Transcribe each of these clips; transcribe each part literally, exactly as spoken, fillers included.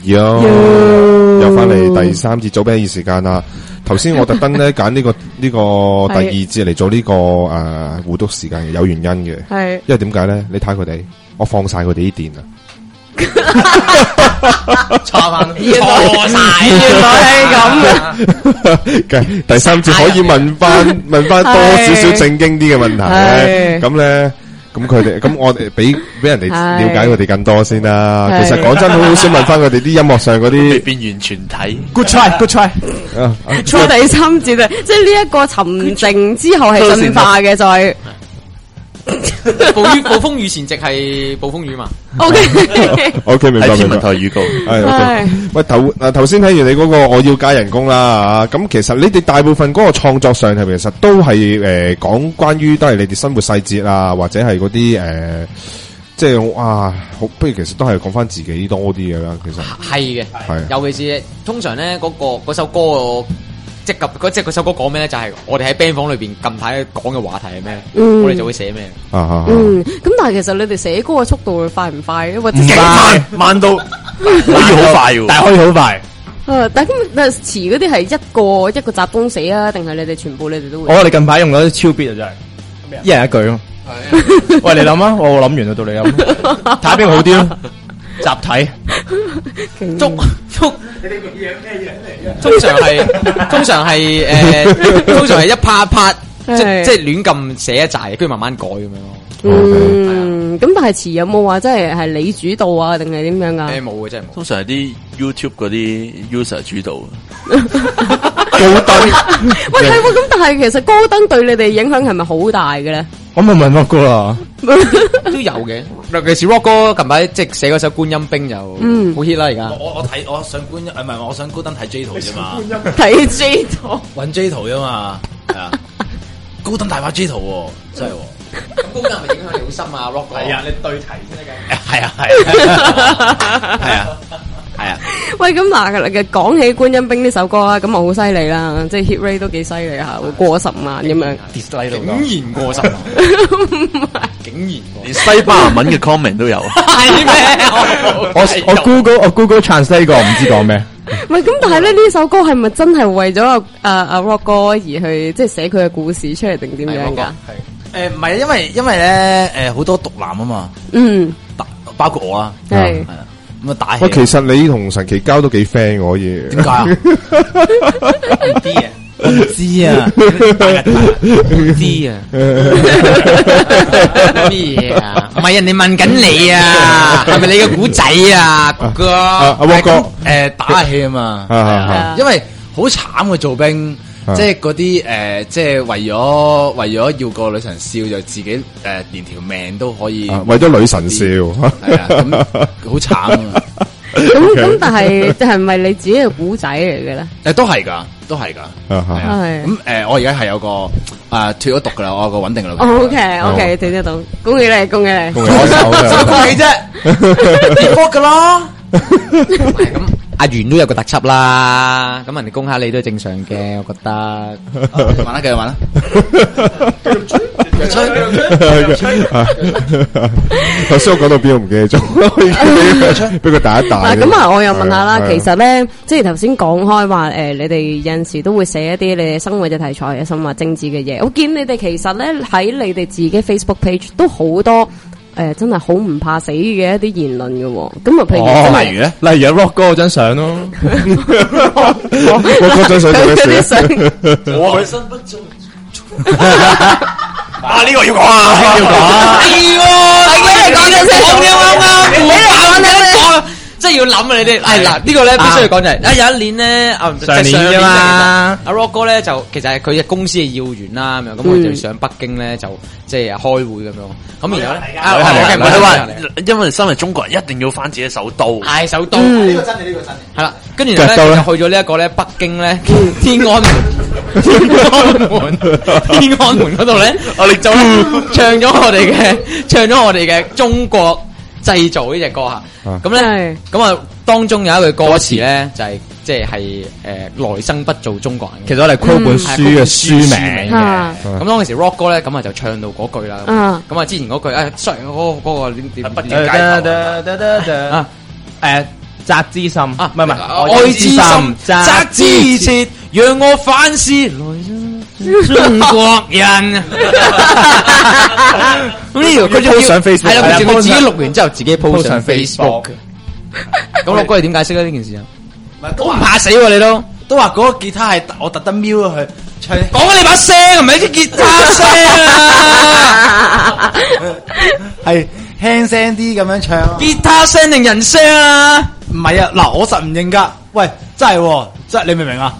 Yo， 又翻嚟第三節早俾嘅時間啦。頭先我特登咧揀呢個呢個第二節嚟做呢個誒互讀時間嘅，有原因嘅。係，因為點解咧？你睇佢哋，我放晒佢哋啲電啊！ 錯翻， 錯晒，原來係咁。第三節可以問翻問翻多少少正經啲嘅問題咧？咁咧。咁佢哋，咁我哋俾俾人哋了解佢哋更多先啦。其實講真，好少問翻佢哋啲音樂上嗰啲變完全體。 Good try，good try。 錯第三節啊，即係呢一個沉靜之後係進化嘅，就係暴雨暴風雨前夕係暴風雨嘛。 O K O K 明白明白。 天文台預告係 O K。喂，頭嗱頭先睇完你嗰個我要加人工啦吓，咁其實你哋大部分嗰個創作上係咪其實都係誒講關於都係你哋生活細節啊，或者係嗰啲誒即係哇好，不如其實都係講翻自己多啲嘅啦。其實係嘅， 係尤其是通常咧嗰個嗰首歌。即係嗰即係嗰首歌講咩咧？就係、是、我哋喺 band 房裏邊近排講嘅話題係咩？嗯、我哋就會寫咩？ 啊啊嗯，咁但係其實你哋寫歌嘅速度會快唔快？或者慢慢到可以好快喎，但係可以好快。 誒，但係咁但係詞嗰啲係一個一個集中寫啊，定係你哋全部你哋都會？ 我哋近排用嗰啲超 beat 啊，真係一人一句咯。喂，你諗啊，我諗完啦，到你諗，睇下邊個好啲咯。集體捉捉，你哋個嘢咩嘢嚟嘅？通常係通常係誒，通常係一拍一拍，即即係亂咁寫一紮，跟住慢慢改咁樣咯。 嗯，咁但係詞有冇話真係係你主導啊，定係點樣啊？ 誒冇嘅，真係冇。 通常係啲 YouTube 嗰啲 user 主導。 高登， 喂係喎，咁但係其實高登對你哋影響係咪好大嘅咧？ 我咪問 rock 哥啦， 都有嘅。尤其是 rock 哥近排即係寫嗰首觀音兵又好 hit 啦而家。 我我睇我上觀音，唔係我上高登睇 J 圖啫嘛。 睇 J 圖， 搵 J 圖啫嘛。係啊，高登大把 J 圖，真係。 咁高登係咪影響你好深啊 ？rock 哥係啊，你對題先得嘅。 係啊係，係啊。係啊， 喂，咁嗱嘅講起觀音兵呢首歌啦，咁啊好犀利啦，即係 hit rate 都幾犀利吓，會過十萬咁樣。 竟然過十萬，竟然連西班牙文嘅 comment 都有。 係咩？ 我我 Google 我 Google Translate 過，唔知講咩。 喂，咁但係咧呢首歌係咪真係為咗阿阿阿 Rock 哥而去即係寫佢嘅故事出嚟定點樣噶？ 係誒，唔係因為因為咧誒好多毒男啊嘛。嗯，包括我啊。係係啊。咁啊打氣！ 喂，其實你同神奇交都幾 friend 可以？ 點解啊？唔知啊，我唔知啊，唔知啊， 咩嘢啊？唔係人哋問緊你啊，係咪你嘅古仔啊，哥？ 阿阿哥， 誒打氣啊嘛，係啊，因為好慘嘅做兵。即係嗰啲誒，即係為咗為咗要個女神笑，就自己誒、呃、連條命都可以、啊、 為咗女神笑， 係啊，咁好慘啊！ 咁咁，但係係咪你自己嘅古仔嚟嘅咧？ 誒，都係噶，都係噶，係啊。咁誒，我而家係有個誒脫咗毒噶啦，我有個穩定嘅女朋友。 O K O K，聽得到，恭喜你，恭喜你， 恭喜我， 恭喜啫，結婚噶啦。 咁。阿元都有個特輯啦，咁人哋攻下你都正常嘅，我覺得。 玩啦，繼續玩啦。繼續吹，繼續吹，繼續吹。 頭先我講到邊，我唔記得咗。俾佢打一打。 咁啊，我又問下啦，其實咧，即係頭先講開話，誒，你哋有陣時都會寫一啲你哋生活嘅題材，甚至政治嘅嘢。我見你哋其實咧喺你哋自己 Facebook page 都好多。誒，真係好唔怕死嘅一啲言論嘅，咁啊，譬如例如咧，例如 Rock 哥嗰張相咯 ，Rock 哥張相做咩事？ 我身不中， 啊呢個要講啊，要講啊， 係喎，你嚟講嘅先，講嘅啱啱，你嚟講嘅講。即係要諗啊！你哋係嗱呢個咧必須要講就係啊有一年咧啊上年啫嘛， 阿 Rock 哥咧就其實係佢嘅公司嘅要員啦咁樣，咁我就上北京咧就即係開會咁樣，咁然後咧啊佢話因為身為中國人一定要翻自己首都， 係首都呢個真嘅呢個真嘅係啦，跟住咧就去咗呢一個咧北京咧天安門天安門天安門嗰度咧，我哋就唱咗我哋嘅唱咗我哋嘅中國製造呢隻歌吓，咁咧咁啊當中有一句歌詞咧就係即係係誒來生不做中國人。 其實我哋 quote 本書嘅書名嘅， 咁當時 Rock 哥咧咁啊就唱到嗰句啦。咁啊之前嗰句誒 sorry 嗰嗰個點點點解啊誒責之心啊， 唔係唔係愛之心，責之切，讓我反思來中國人。咁呢條佢仲要上 Facebook， 係啦，佢仲要自己錄完之後自己 po 上 Facebook。咁六哥你點解釋啊呢件事啊？都唔怕死喎你都。 都話嗰個吉他係我特登瞄咗佢唱， 講緊你把聲唔係啲吉他聲啊， 係輕聲啲咁樣唱。 吉他聲定人聲啊？ 唔係啊，嗱我實唔認噶。喂，真係喎，真係你明唔明啊？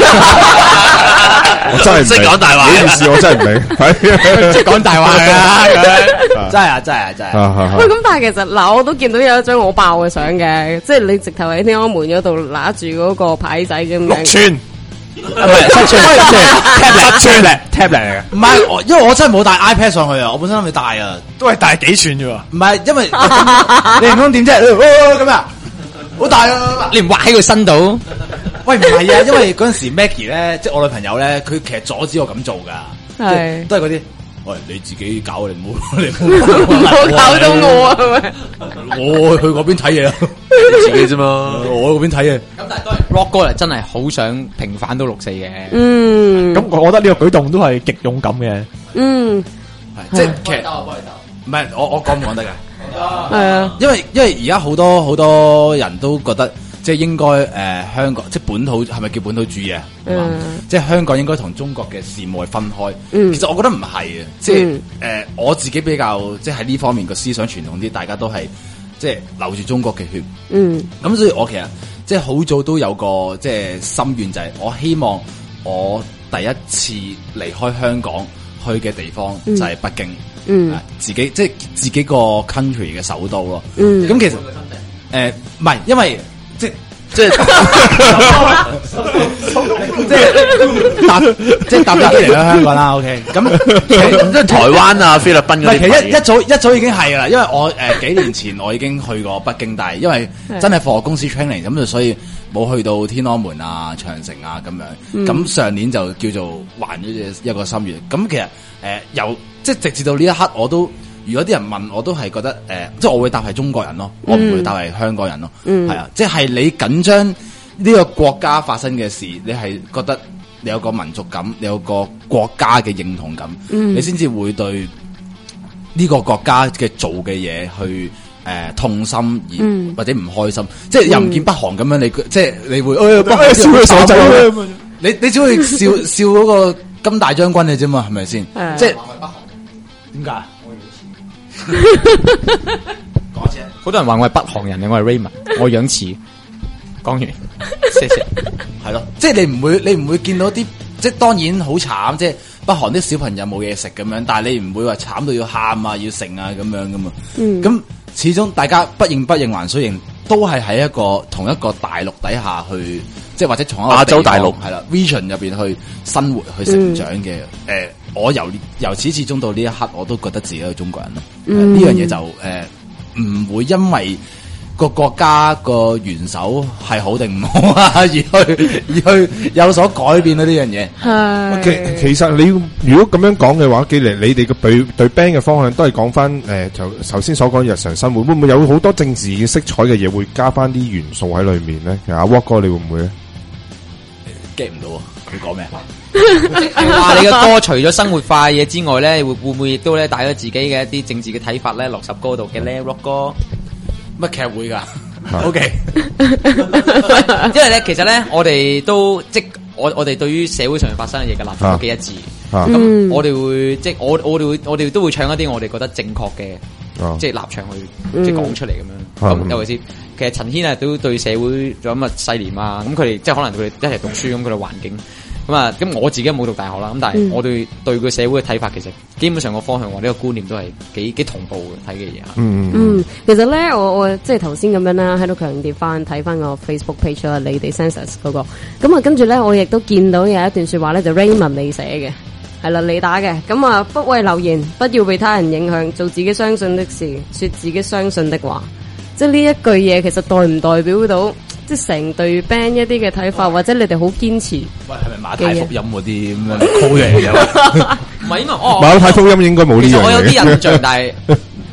我真係唔識講大話， 呢件事我真係唔明， 即係講大話啊！ 真係啊，真係啊，真係。 喂，咁但係其實嗱，我都見到有一張好爆嘅相嘅，即係你直頭喺天安門嗰度拿住嗰個牌仔咁樣。 六寸， 唔係七寸，即係 tab 七寸嚟 tab 嚟嘅。 唔係，我因為我真係冇帶 iPad 上去啊，我本身諗住帶啊， 都係大幾寸啫喎。 唔係，因為你唔通點啫？咁啊，好大啊！ 你唔畫喺佢身度？ 喂，唔係啊，因為嗰陣時 Maggie 咧，即係我女朋友咧，佢其實阻止我咁做噶，即係都係嗰啲。喂，你自己搞，你唔好，你唔好搞到我啊！係咪？ 我去嗰邊睇嘢啊， 自己啫嘛， 我嗰邊睇嘢。 咁但係當然 Rock 哥嚟真係好想平反到六四嘅。 嗯， 咁我覺得呢個舉動都係極勇敢嘅。 嗯， 即係其實唔係我我講唔講得㗎？ 係啊， 因為因為而家好多好多人都覺得。即係應該誒、呃、香港，即係本土係咪叫本土主義啊？嗯、即係香港應該同中國嘅事務係分開。嗯、其實我覺得唔係嘅，即係誒、嗯呃、我自己比較即係喺呢方面個思想傳統啲，大家都係即係流住中國嘅血。嗯，咁所以我其實即係好早都有個即係心願，就係我希望我第一次離開香港去嘅地方就係北京。嗯，呃、自己即係自己個 country 嘅首都咯。嗯，咁其實誒唔係因為。即即係即係搭即係搭飛機嚟啦香港啦 ，OK，咁即係台灣啊、菲律賓嗰啲。 其實一一早一早已經係噶啦，因為我誒、呃、幾年前我已經去過北京，但係因為真係貨公司 training 咁就所以冇去到天安門啊、長城啊咁樣。咁、嗯、上年就叫做還咗一個心願。咁其實誒、呃、由即係直至到呢一刻我都。如果啲人問我都係覺得誒、呃，即係我會答係中國人咯，嗯、我唔會答係香港人咯，係、嗯、啊，即係你緊張呢個國家發生嘅事，你係覺得你有個民族感，你有個國家嘅認同感，嗯、你先至會對呢個國家嘅做嘅嘢去誒、呃、痛心而、嗯、或者唔開心，即係又唔見北韓咁樣，你即係你會誒北韓笑佢傻仔，你你只會笑笑嗰個金大將軍嘅啫嘛，係咪先？即係點解？ 講先，好多人話我係北韓人嘅，我係 Raymond，我樣似。講完，謝謝。 係咯，即係你唔會，你唔會見到啲，即係當然好慘，即係北韓啲小朋友冇嘢食咁樣，但係你唔會話慘到要喊啊，要食啊咁樣噶嘛。嗯，咁始終大家不認不認還須認，都係喺一個同一個大陸底下去，即係或者從一個亞洲大陸係啦 region 入邊去生活去成長嘅。誒、嗯呃，我由由始至終到呢一刻，我都覺得自己係中國人咯。呢、嗯呃、樣嘢就誒唔、呃、會因為個國家個元首係好定唔好啊，而去而去有所改變呢樣嘢。 係其其實你如果咁樣講嘅話，既然你哋個對對 band 嘅方向都係講翻誒，頭頭先所講日常生活，會唔會有好多政治嘅色彩嘅嘢會加翻啲元素喺裏面咧？阿 Rock 哥，你會唔會咧 get 唔到啊？佢講咩？ 話你嘅歌除咗生活化嘢之外咧，會會唔會亦都咧帶咗自己嘅一啲政治嘅睇法咧落首歌度嘅咧 Rock 哥？ 乜劇會噶 ？OK， 因為咧，其實咧，我哋都即我我哋對於社會上面發生嘅嘢嘅立場都幾一致。咁、啊啊、我哋會即我我哋會我哋都會唱一啲我哋覺得正確嘅、啊、即立場去即講出嚟咁樣。咁、嗯、尤其是其實陳軒啊，都對社會仲有乜細年啊，咁佢哋即可能佢哋一齊讀書咁，佢哋環境。咁啊，咁我自己冇讀大學啦，咁但係我對對個社會嘅睇法，其實基本上個方向或者個觀念都係幾幾同步嘅睇嘅嘢啊。嗯嗯，其實咧，我我即係頭先咁樣啦，喺度強調翻睇翻個 Facebook page 啦，你哋 Census 嗰個。咁啊，跟住咧，我亦都見到有一段說話咧，就 Raymond 你寫嘅，係啦，你打嘅。咁啊，不為流言，不要被他人影響，做自己相信的事，說自己相信的話。即係呢一句嘢，其實代唔代表到？即係成隊 band 一啲嘅睇法，或者你哋好堅持。 喂，係咪馬太福音嗰啲咁樣 call 嘢嘅？ 唔係，因為我馬太福音應該冇呢樣嘢。 我有啲印象，但係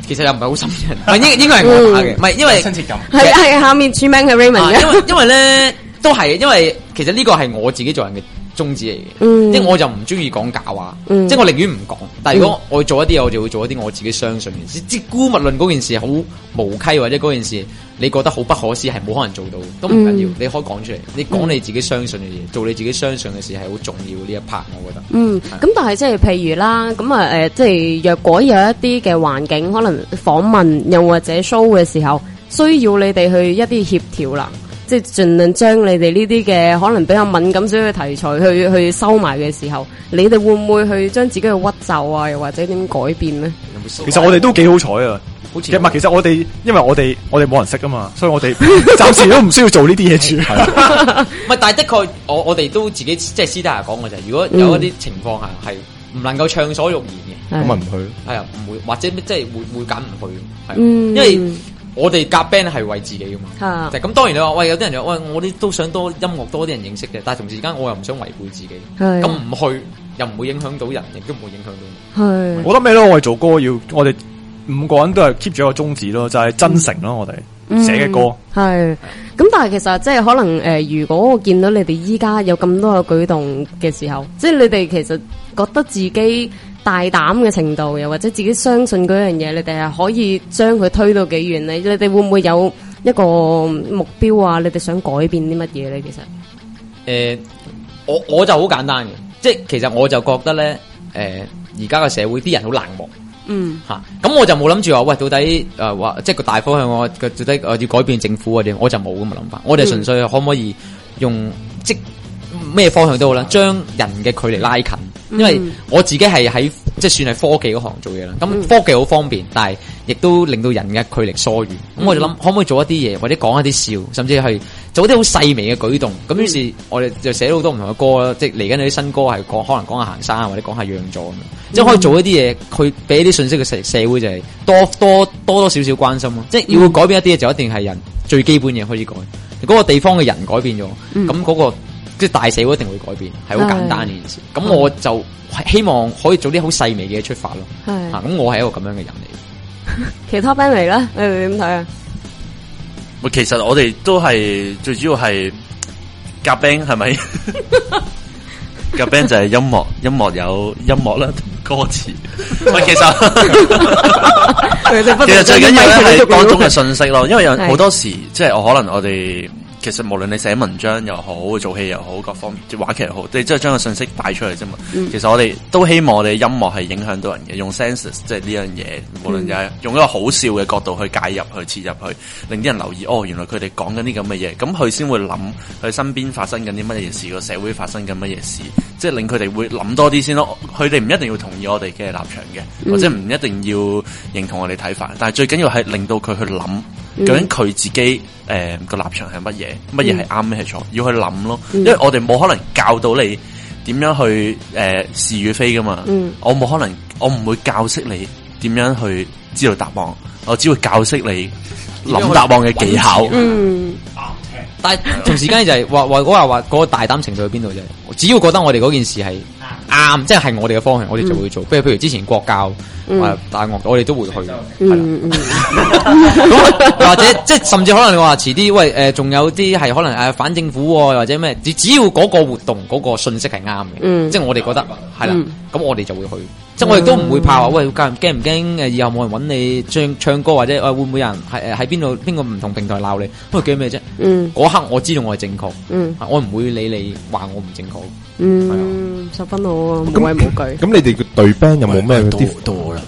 其實又唔係好深人，唔係應應該係我打嘅，唔係因為親切感。 係係下面署名係 Raymond 嘅， 啊因為因為咧都係，因為其實呢個係我自己做人嘅宗旨嚟嘅， 嗯即係我就唔中意講假話， 嗯即係我寧願唔講。但係如果我做一啲嘢，我就會做一啲我自己相信嘅事。即係姑勿論嗰件事好無稽，或者嗰件事你覺得好不可思，係冇可能做到，都唔緊要， 嗯你可以講出嚟。你講你自己相信嘅嘢，做你自己相信嘅事係好重要呢一 part，我覺得。 嗯，咁但係即係譬如啦，咁啊誒，即係若果有一啲嘅環境，可能訪問又或者 show 嘅時候，需要你哋去一啲協調啦，即係盡量將你哋呢啲嘅可能比較敏感少少嘅題材去去收埋嘅時候，你哋會唔會去將自己嘅屈就啊，又或者點改變咧？ 其實我哋都幾好彩啊！ 好似其實唔係，其實我哋因為我哋我哋冇人識啊嘛，所以我哋暫時都唔需要做呢啲嘢住。 唔係，但係的確，我我哋都自己即係私底下講嘅就係，如果有一啲情況下係唔能夠暢所欲言嘅， 咁咪唔去。 係啊，唔會或者即係會會揀唔去，係， 嗯因為我哋夾 band 係為自己噶嘛。 啊就咁當然你話喂，有啲人就喂，我哋都想多音樂多啲人認識嘅，但係同時間我又唔想違背自己， 係咁唔去又唔會影響到人，亦都唔會影響到係我覺得咩咯？我哋做歌要我哋五個人都係 keep 住一個宗旨咯，就係真誠咯。我哋寫嘅歌。 係，咁但係其實即係可能誒、呃，如果我見到你哋依家有咁多嘅舉動嘅時候，即係你哋其實覺得自己大膽嘅程度，又或者自己相信嗰樣嘢，你哋係可以將佢推到幾遠咧？你哋會唔會有一個目標啊？你哋想改變啲乜嘢咧？其實誒、呃，我我就好簡單嘅，即係其實我就覺得咧，誒而家嘅社會啲人好冷漠。 嗯吓，咁、啊、我就冇諗住話喂，到底誒話、呃、即係個大方向我嘅到底我要改變政府嗰啲，我就冇咁嘅諗法。我哋純粹可唔可以用即咩方向都好啦，將人嘅距離拉近。因為我自己係喺即係算係科技嗰行做嘢啦，咁科技好方便，但係亦都令到人嘅距離疏遠。咁我就諗可唔可以做一啲嘢，或者講一啲笑，甚至係做一啲好細微嘅舉動。咁於是我哋就寫咗好多唔同嘅歌啦，即係嚟緊有啲新歌係講可能講下行山或者講下讓座咁樣，即係可以做一啲嘢，去俾一啲信息嘅社社會就係多多多多少少關心咯。即係要改變一啲嘢，就一定係人最基本嘢開始改。嗰、嗰個地方嘅人改變咗，咁嗰、嗰個。即係大社會一定會改變，係好簡單嘅件事。咁我就希望可以做啲好細微嘅嘢出發咯。啊，咁我係一個咁樣嘅人嚟。 其他 band 嚟咧，你哋點睇啊？ 喂，其實我哋都係最主要係夾 band 係咪？夾 band 就係音樂，音樂有音樂啦，同歌詞。喂，其實其實最緊要咧係當中嘅信息咯，因為有好多時即係我可能我哋。其實無論你寫文章又好，做戲又好，各方面即話劇又好，你即係將個信息帶出嚟啫嘛。嗯、其實我哋都希望我哋音樂係影響到人嘅，用 senses 即係呢樣嘢，無論就係用一個好笑嘅角度去介入、去切入去，令啲人留意。哦，原來佢哋講緊啲咁嘅嘢，咁佢先會諗佢身邊發生緊啲乜嘢事，個社會發生緊乜嘢事，即係令佢哋會諗多啲先咯。佢哋唔一定要同意我哋嘅立場嘅，嗯、或者唔一定要認同我哋睇法，但係最緊要係令到佢去諗。究竟佢自己誒個、呃、立場係乜嘢？乜嘢係啱，咩係錯？要去諗咯，嗯、因為我哋冇可能教到你點樣去誒、呃、是與非噶嘛。嗯、我冇可能，我唔會教識你點樣去知道答案，我只會教識你諗答案嘅技巧。嗯， 但係同時間就係話話嗰話話嗰個大膽程度喺邊度啫？只要覺得我哋嗰件事係啱，即係係我哋嘅方向，我哋就會做。譬如譬如之前國教。啊！大樂我哋都會去，係啦。或者即係甚至可能你話遲啲，喂誒，仲有啲係可能誒反政府或者咩？只只要嗰個活動嗰個信息係啱嘅，即係我哋覺得係啦，咁我哋就會去。即係我哋都唔會怕話，喂驚唔驚誒？以後冇人揾你唱唱歌或者誒會唔會有人喺喺邊度邊個唔同平台鬧你？都係驚咩啫？嗰刻我知道我係正確，我唔會理你話我唔正確。 嗯，十分好啊，無畏無懼。 咁你哋個隊 band 有冇咩啲多啦？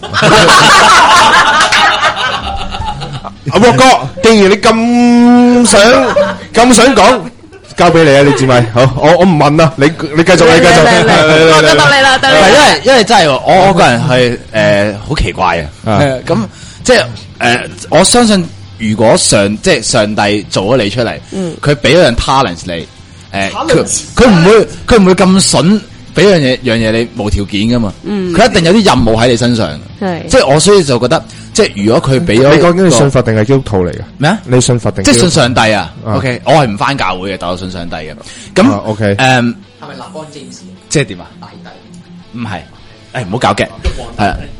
阿沃哥，既然你咁想咁想講，交俾你啊！你自咪好，我我唔問啦，你你繼續，你繼續， 得得你啦，得你。 因為因為真係我我個人係誒好奇怪啊，咁即係誒我相信如果上即係上帝做咗你出嚟，佢俾咗樣 talent 你。誒，佢佢唔會佢唔會咁筍，俾樣嘢樣嘢你無條件噶嘛。嗯，佢一定有啲任務喺你身上。係，即係我所以就覺得，即係如果佢俾咗， 你講緊你信佛定係基督徒嚟嘅咩啊？ 你信佛定即係信上帝啊 ？OK，我係唔翻教會嘅，但我信上帝嘅。咁 OK， 誒，係咪立邦占士？ 即係點啊？ 大帝唔係，誒唔好搞嘅，係啊。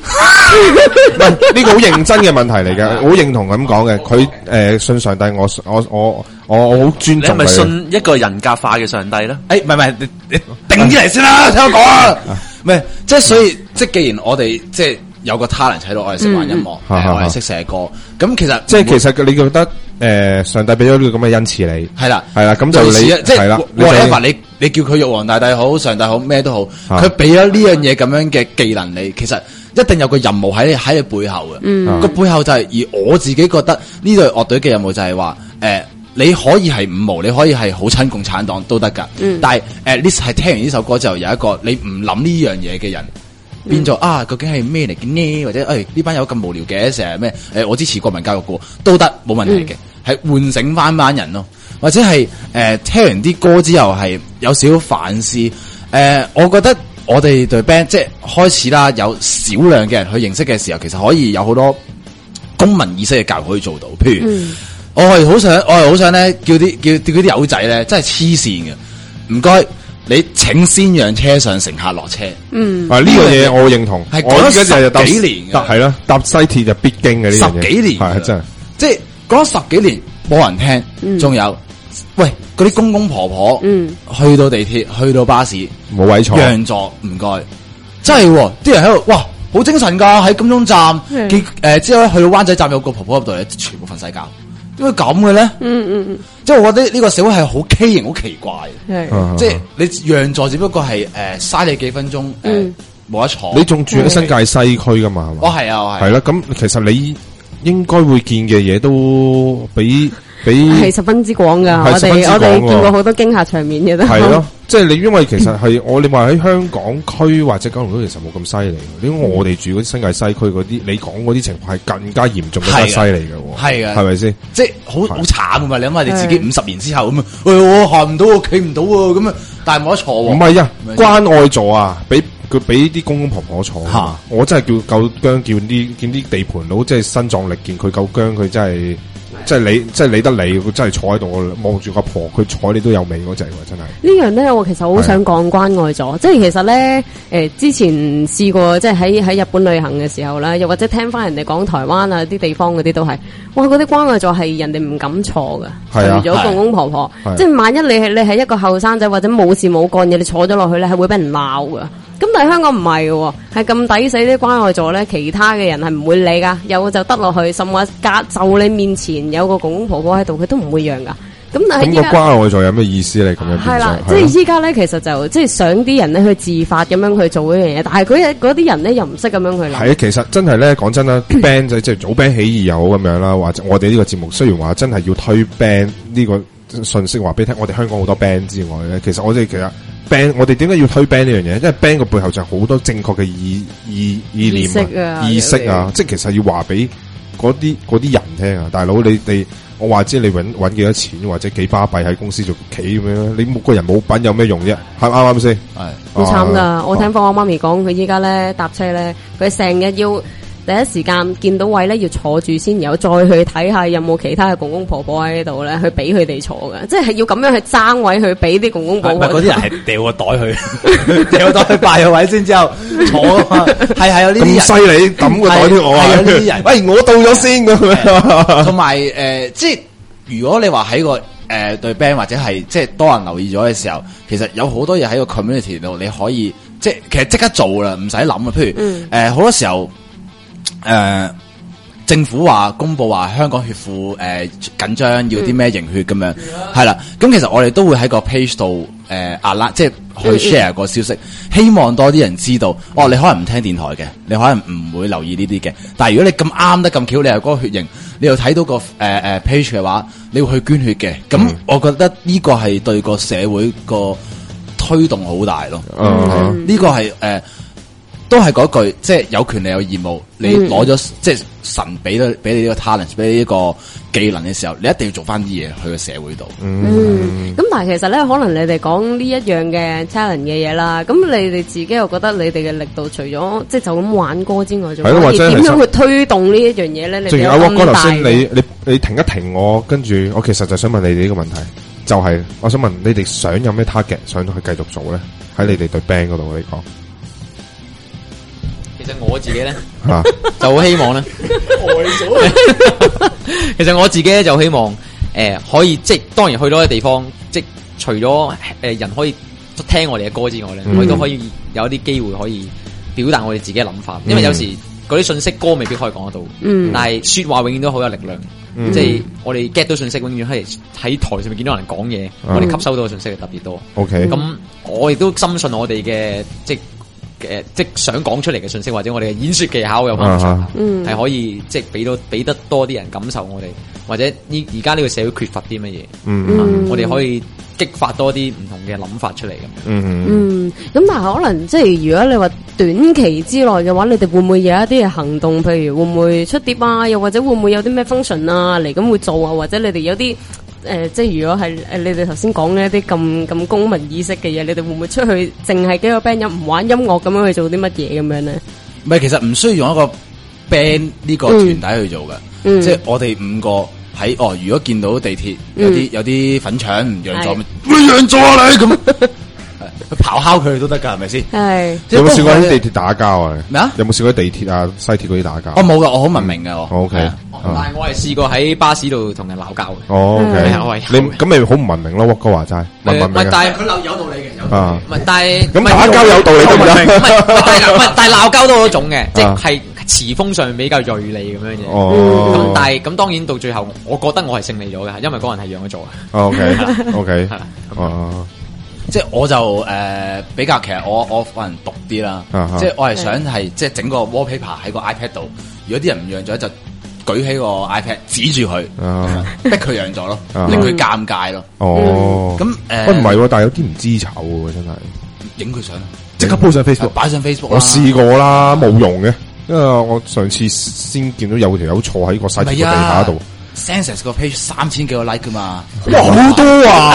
唔係呢個好認真嘅問題嚟嘅，我好認同咁講嘅。佢誒信上帝，我我我我我好尊你係重佢。 咪信一個人格化嘅上帝咧？ 誒，唔係唔係，你你定啲嚟先啦，聽我講啊。唔係，即係所以，即係既然我哋即係有個 talent 喺度，我哋識玩音樂， 嗯誒我哋識寫歌，咁其實即係其實你覺得誒上帝俾咗呢個咁嘅恩賜你， 係啦， 係啦，咁就你類似啊即係係啦，你 whatever 你你叫佢玉皇大帝好，上帝好，咩都好， 啊佢俾咗呢樣嘢咁樣嘅技能你，其實一定有個任務喺你喺你背後嘅。 嗯個背後就係、而我自己覺得呢隊樂隊嘅任務就係話，誒、呃、你可以係五毛，你可以係好親共產黨都得㗎。 嗯但係誒 list 係聽完呢首歌之後有一個你唔諗呢樣嘢嘅人。變咗啊！究竟係咩嚟嘅呢？或者誒呢班友咁無聊嘅，成日咩誒？我支持國民教育嘅都得，冇問題嘅，係喚醒翻班人咯。或者係誒、呃、聽完啲歌之後係有少少反思。誒、呃，我覺得我哋隊 band 即係開始啦，有少量嘅人去認識嘅時候，其實可以有好多公民意識嘅教育可以做到。譬如、嗯、我係好想，我係好想咧叫啲叫叫啲友仔咧，真係黐線嘅，唔該。你請先讓車上乘客落車。 嗯， 啊呢樣嘢我認同， 係我而家就係搭幾年嘅， 搭係啦，搭西鐵就必經嘅呢樣嘢， 十幾年係真係， 即係講咗十幾年冇人聽，仲、嗯、有喂嗰啲公公婆婆，嗯，去到地鐵去到巴士冇位坐， 讓座唔該，真係啲人喺度哇好精神㗎，喺金鐘站，結誒、呃、之後咧去到灣仔站有個婆婆入到嚟，全部瞓晒覺。點解咁嘅咧？ 嗯嗯嗯， 即係我覺得呢個社會係好畸形、好奇怪嘅。 係， 即係你讓座，只不過係誒嘥你幾分鐘，誒冇得坐。 你仲住喺新界西區噶嘛？係嘛？ 哦，係啊，我係。 係啦，咁其實你應該會見嘅嘢都比比係十分之廣噶。我哋我哋見過好多驚嚇場面嘅都係咯。即係你，因為其實係我你話喺香港區或者九龍區其實冇咁犀利，因為我哋住嗰啲新界西區嗰啲，你講嗰啲情況係更加嚴重、更加犀利嘅喎。係嘅，係咪先？ 即係好好慘㗎嘛！你諗下你自己五十年之後咁啊，喂我行唔到，我企唔到喎，咁啊，但係冇得坐喎。 唔係啊，關愛座啊，俾佢俾啲公公婆婆坐。我真係叫夠姜，叫啲見啲地盤佬，即係身壯力健，佢夠姜，佢真係。即係你，即係理得你，佢真係坐喺度，我望住個婆，佢睬你都有味嗰隻喎，真係。 呢樣咧，我其實好想講關愛座，即係其實咧，誒、呃、之前試過，即係喺喺日本旅行嘅時候啦，又或者聽翻人哋講台灣啊啲地方嗰啲都係，哇嗰啲關愛座係人哋唔敢坐噶，除咗公公婆婆，即係萬一你係你係一個後生仔或者冇事冇幹嘢，你坐咗落去咧係會俾人鬧噶。咁但係香港唔係嘅，係咁抵死啲關愛座咧，其他嘅人係唔會理噶，有就得落去，甚至隔就你面前有個公公婆婆喺度，佢都唔會讓噶。咁但係咁個關愛座有咩意思咧？咁樣係啦，即係依家咧，其實就即係想啲人咧去自發咁樣去做呢樣嘢，但係佢嗰啲人咧又唔識咁樣去諗。 係啊，其實真係咧，講真啦，band 就即係早 band 起義又好咁樣啦，或者我哋呢個節目雖然話真係要推 band 呢個信息話俾你聽，我哋香港好多 band 之外咧，其實我哋其實。band 我哋點解要推 band 呢樣嘢？因為 band 個背後就係好多正確嘅意意意念啊、意識啊，即係其實要話俾嗰啲嗰啲人聽啊，大佬你哋我話知你搵搵幾多錢或者幾巴閉喺公司做企咁樣，你個人冇品有咩用啫？係啱啱先？係好慘噶！我聽翻我媽咪講，佢依家咧搭車咧，佢成日要。第一時間見到位咧，要坐住先，然後再去睇下有冇其他嘅公公婆婆喺度咧，去俾佢哋坐嘅，即係要咁樣去爭位去俾啲公公婆婆。 嗰啲人係掉個袋去，掉個袋去拜個位先之後坐啊嘛，係係有呢啲人。 咁犀利抌個袋俾我啊！ 係有呢啲人，喂我到咗先咁樣。同埋誒，即係如果你話喺個誒對 band 或者係即係多人留意咗嘅時候，其實有好多嘢喺個 community 度你可以即係其實即刻做啦，唔使諗啊。譬如誒好、嗯呃、多時候。誒、呃，政府話公布話香港血庫誒緊張，要啲咩凝血咁樣，係啦。咁其實我哋都會喺個 page 度誒 alert，即係去 share 個消息，嗯嗯希望多啲人知道。哦，你可能唔聽電台嘅，你可能唔會留意呢啲嘅。但係如果你咁啱得咁巧，你係嗰個血型，你又睇到個誒誒、呃、page 嘅話，你會去捐血嘅。咁、嗯、我覺得呢個係對個社會個推動好大咯。呢、嗯這個係誒。呃都係嗰句，即係有權利有義務。你攞咗、嗯、即係神俾咗俾你呢個 talent， 俾你呢個技能嘅時候，你一定要做翻啲嘢去個社會度。 嗯，咁、嗯、但係其實咧，可能你哋講呢一樣嘅 talent 嘅嘢啦，咁你哋自己又覺得你哋嘅力度，除咗即係就咁玩歌之外，仲可以點樣去推動呢一樣嘢咧？你哋有咁大？頭先你你你停一停我，跟住我其實就想問你哋呢個問題，就係、是、我想問你哋想有咩 target 想去繼續做咧？喺你哋對 band 嗰度嚟講。 其實我自己咧啊就好希望咧，其實我自己咧就希望誒、呃、可以即係當然去到嘅地方，即係除咗誒、呃、人可以聽我哋嘅歌之外咧， 嗯、 我哋都可以有一啲機會可以表達我哋自己嘅諗法，因為有時嗰啲信息歌未必可以講得到，嗯、但係説話永遠都好有力量。嗯、即係我哋 get 到信息，永遠係喺台上面見到人講嘢，嗯、我哋吸收到嘅信息係特別多。 OK， 咁我亦都深信我哋嘅即係誒即想講出嚟嘅信息，或者我哋嘅演說技巧有冇錯，係、嗯、可以即係俾到俾得多啲人感受我哋，或者呢而家呢個社會缺乏啲乜嘢，嗯嗯、我哋可以激發多啲唔同嘅諗法出嚟咁樣。 嗯嗯，咁但係可能即係如果你話短期之內嘅話，你哋會唔會有一啲嘅行動？譬如會唔會出碟啊？又或者會唔會有啲咩 function 啊嚟咁會做啊？或者你哋有啲誒、呃，即係如果係誒你哋頭先講嘅一啲咁咁公民意識嘅嘢，你哋會唔會出去淨係幾個 band 唔玩音樂咁樣去做啲乜嘢咁樣咧？ 唔係，其實唔需要用一個 band 呢個團體去做嘅，嗯、即係我哋五個喺哦，如果見到地鐵有啲、嗯、有啲粉腸唔讓座，咪你讓座啊你咁。去咆哮佢都得噶，係咪先？係。 有冇試過喺地鐵打交啊？ 咩啊？ 有冇試過喺地鐵啊、西鐵嗰啲打交？ 我冇噶，我好文明噶。我。 O K。 但係我係試過喺巴士度同人鬧交嘅。 哦 O K。你咁咪好唔文明咯？沃哥話齋，文文明。 但係佢有有道理嘅。啊。唔係，但係咁打交有道理都唔得。 唔係，但係但係鬧交都好多種嘅，即係詞風上比較銳利咁樣嘅。哦。咁但係咁當然到最後，我覺得我係勝利咗嘅，因為嗰人係讓咗座嘅。 O K。O K。係啦。哦。 即係我就誒、呃、比較其實我我個人獨啲啦，啊、即係我係想係即係整個 wallpaper 喺個 iPad 度，如果啲人唔讓咗就舉起個 iPad 指住佢，啊、逼佢讓咗咯，啊、令佢尷尬咯。 哦， 咁誒， 唔係喎，但係有啲唔知醜喎，真係影佢相， 即刻 po 上 Facebook， 擺上 Facebook。 我試過啦，冇用嘅，因為我上次先見到有條友坐喺個西鐵個地下度。 Senses 個 page 三千幾個 like 噶嘛， 哇好多啊！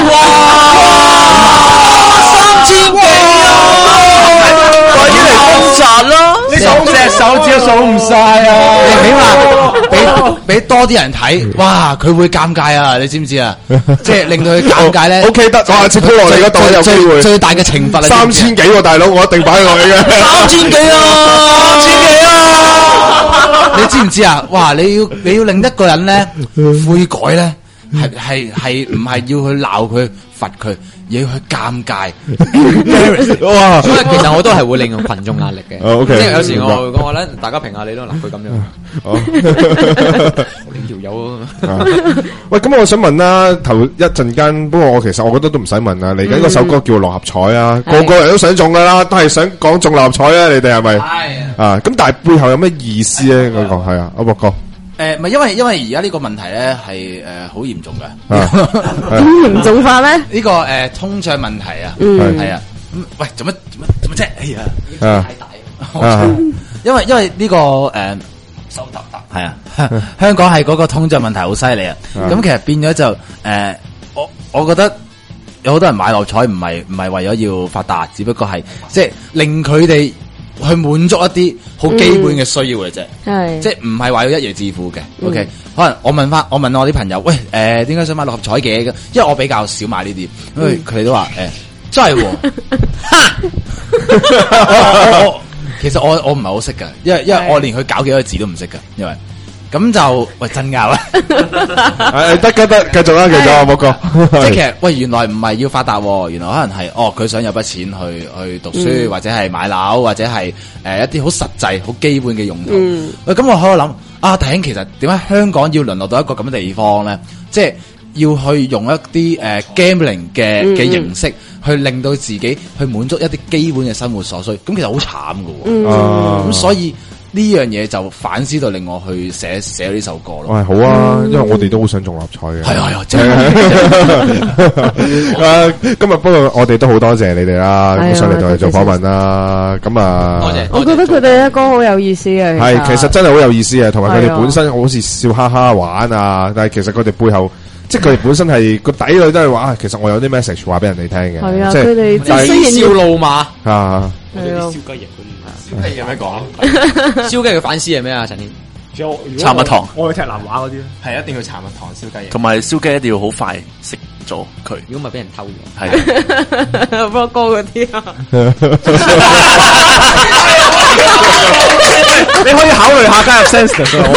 哇，三千幾啊！快啲嚟封殺啦！ 你數隻手指都數唔晒啊！ 你起碼俾俾多啲人睇，哇！佢會尷尬啊！你知唔知啊？即係令到佢尷尬咧。 O K 得，我下次鋪落你嗰度有機會。 最大嘅懲罰三千幾喎，大佬，我一定擺落去嘅。 三千幾啊！三千幾啊！ 你知唔知啊？哇！你要你要令一個人咧悔改咧，係係係唔係要去鬧佢罰佢，而要去尷尬。 哇！ 所以其實我都係會利用群眾壓力嘅。 O K， 即係有時我講話咧，大家評下你咯，嗱佢咁樣。呢條友。 喂，咁我想問啦，頭一陣間，不過我其實我覺得都唔使問啦。嚟緊嗰首歌叫六合彩啊，個個人都想中噶啦，都係想講中六合彩啊！你哋係咪？係啊。咁但係背後有咩意思咧？嗰個係啊，阿博哥。 誒，唔係因為因為而家呢個問題咧係誒好嚴重嘅。 點嚴重化咧？ 呢個誒通脹問題啊，係啊。咁喂，做乜做乜做乜啫？哎呀，太大。因為因為呢個誒。收搭搭係啊，香港係嗰個通脹問題好犀利啊！咁其實變咗就誒、呃，我我覺得有好多人買六合彩唔係唔係為咗要發達，只不過係即係令佢哋去滿足一啲好基本嘅需要嘅啫，係、嗯、即係唔係話要一夜致富嘅。嗯、OK， 可能我問翻我問我啲朋友，喂誒，點解想買六合彩嘅？因為我比較少買呢啲，因為佢哋都話誒、呃、真係、哦。其實我我唔係好識噶，因為因為我連佢搞幾個字都唔識噶，因為咁就喂真拗啦， 誒得得得，繼續啦，繼續啊，博哥， 即係其實喂原來唔係要發達，原來可能係哦佢想有筆錢去去讀書、嗯、或者係買樓或者係誒、呃、一啲好實際好基本嘅用途。嗯、喂咁我喺度諗啊，弟兄其實點解香港要淪落到一個咁嘅地方咧？即係要去用一啲誒、呃、gambling 嘅嘅形式。去令到自己去滿足一啲基本嘅生活所需，咁其實好慘噶，咁、嗯嗯、所以呢樣嘢就反思到令我去寫寫呢首歌咯。 喂、哎，好啊，嗯、因為我哋都好想中六合彩嘅。 係啊係啊，真係。今日不過我哋都好多謝你哋啦，咁上嚟同你做訪問啦，咁啊， 多謝。我覺得佢哋嘅歌好有意思啊。 係，其實真係好有意思啊，同埋佢哋本身好似笑哈哈玩啊，但係其實佢哋背後。即係佢哋本身係個底裏都係話，其實我有啲 message 話俾人哋聽嘅。係啊，佢哋即係嬉笑怒罵啊， 我哋啲燒雞翼嗰啲，燒雞翼有咩講？燒雞嘅反思係咩啊？陳天， 搽蜜糖， 我去踢南華嗰啲， 係一定要搽蜜糖燒雞翼， 同埋燒雞一定要好快食咗佢， 如果唔係俾人偷咗。 係， 波哥嗰啲啊。 你可以考慮下加入 Sense 我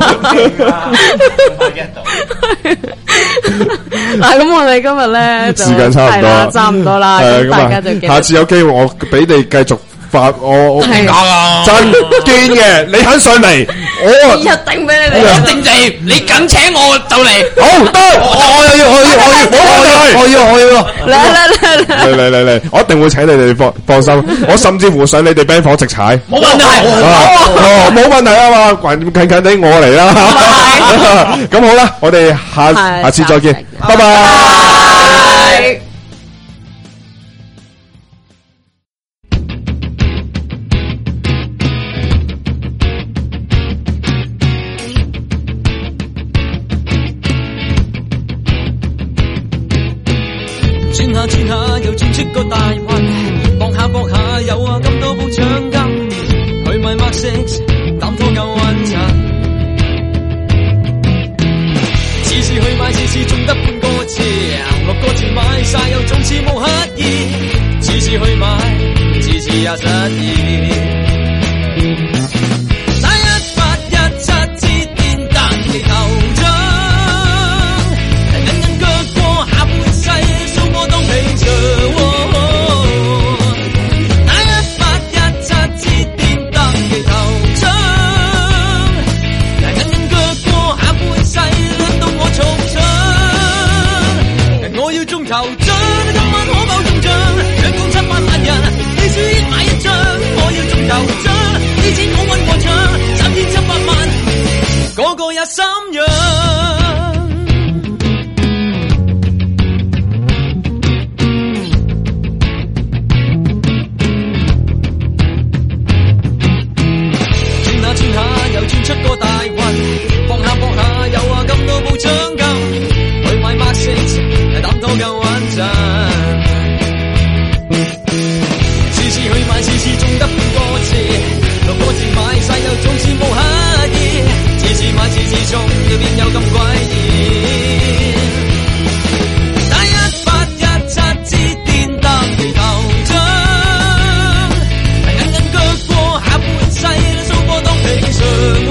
嗱，咁我哋今日咧時間差唔多啦， 差唔多啦，咁大家就記得下次有機會我俾你繼續發我我係啊，真堅嘅，你肯上嚟，我一定俾你哋， 一定嚟，你敢請我就嚟。 好得，我我又要我要我要我要我要我要嚟嚟嚟嚟， 嚟嚟嚟嚟，我一定會請你哋放放心，我甚至乎上你哋 band 房直踩， 冇問題。 哦，冇問題啊嘛，近近近地我嚟啦，咁好啦，我哋下下次再見，拜拜。 轉下轉下又轉出個大運，搏下搏下有啊咁多鋪獎金，去買 Mark Six 膽拖夠穩陣，次次去買次次中得半個字，六個字買晒又總是冇乞意，次次去買次次也失意，打一八一七支電彈旗頭獎。頭獎今晚可否中獎？香港七百萬人，你輸億買一張，我要中頭獎，呢錢好揾過獎，三千七百萬，個個也心癢。轉下轉下又轉出個大運，搏下搏下有啊咁多冇獎金，去買 Mark Six。膽多夠穩陣，次次去買次次中得半個字，六個字買晒又總是冇乞意，次次買次次中又邊有咁詭異，打一八一七支電彈旗頭獎，緊緊腳過下半世數波當平常。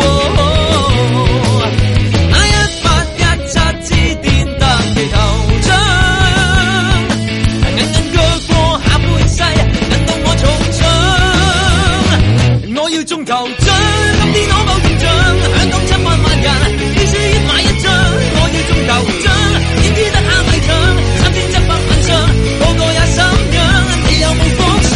中頭獎，今天可否中獎？香港七百萬人，必須一買一張。我要中頭獎，點知得蝦米獎？三千七百萬張，個個也心癢，你有冇福相？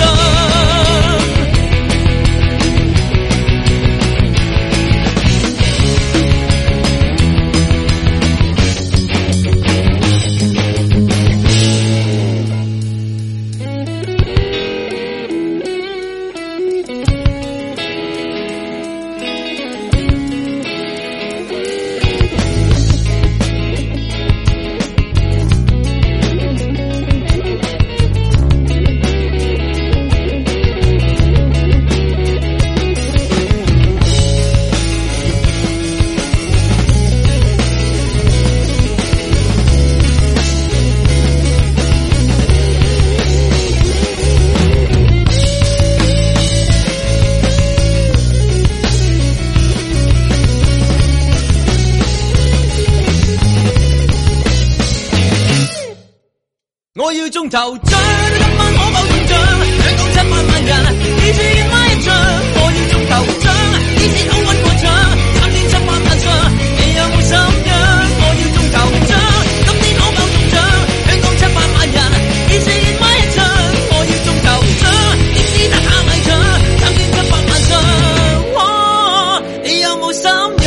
我要中頭獎，今晚可否中獎？香港七百萬人，記住要買一張。我要中頭獎，呢錢好揾過獎，三千七百萬張，你有冇心癢？我要中頭獎，今年可否中獎？香港七百萬人，記住要買一張。我要中頭獎，點知得蝦米獎，三千七百萬張，哇！你有冇心癢？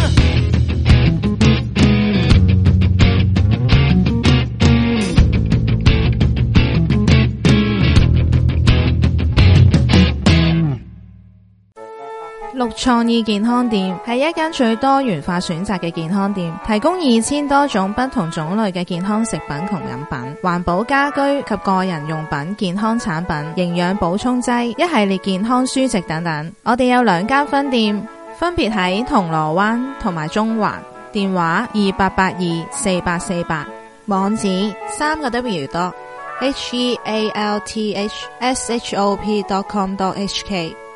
綠創意健康店係一間最多元化選擇嘅健康店，提供二千多種不同種類嘅健康食品同飲品、環保家居及個人用品、健康產品、營養補充劑、一系列健康書籍等等。我哋有兩間分店，分別喺銅鑼灣同埋中環，電話二八八二四八四八，網址三個 W dot H E A L T H S H O P dot com dot H K。